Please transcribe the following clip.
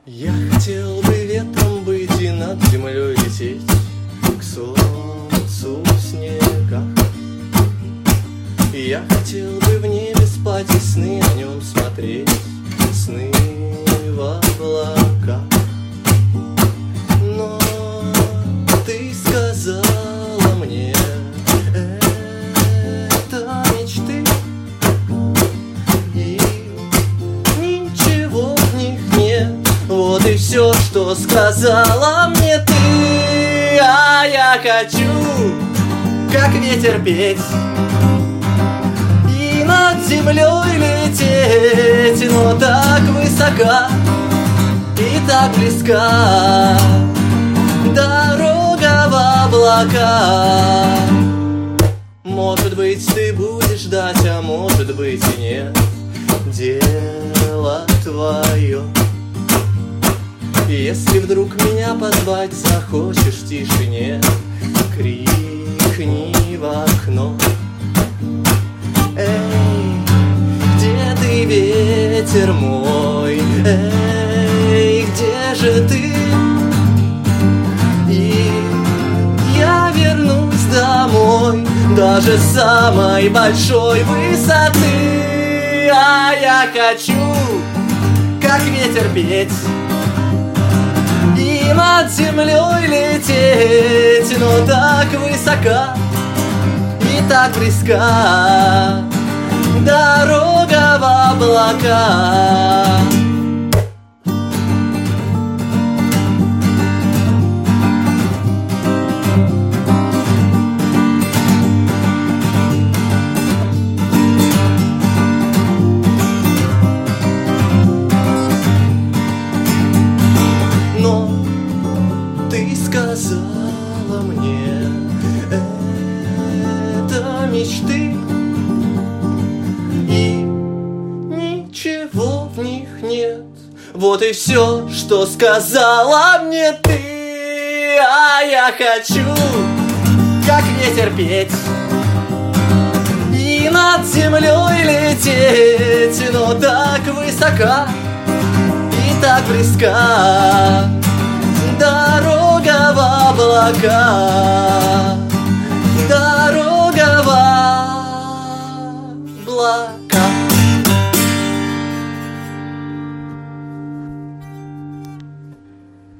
Я хотел бы ветром быть и над землей лететь, к солнцу в снегах. Я хотел бы в небе спать и сны о нем смотреть, сны в облаках. Но ты сказала мне, это мечты, и ничего в них нет. Вот и все, что сказала мне ты. А я хочу, как ветер, петь и над землей лететь, но так высока и так близка дорога в облака. Может быть, ты будешь ждать, а может быть и нет. Дело твое. Если вдруг меня позвать захочешь в тишине, крикни в окно. Эй, где ты, ветер мой? Эй, где же ты? И я вернусь домой даже с самой большой высоты. А я хочу, как ветер, петь и над землей лететь, но так высока и так близка дорога в облака. Но ты сказала мне, это мечты, и ничего в них нет. Вот и все, что сказала мне ты. А я хочу, как ветер, петь и над землей лететь, но так высока и так близка дорога в облака.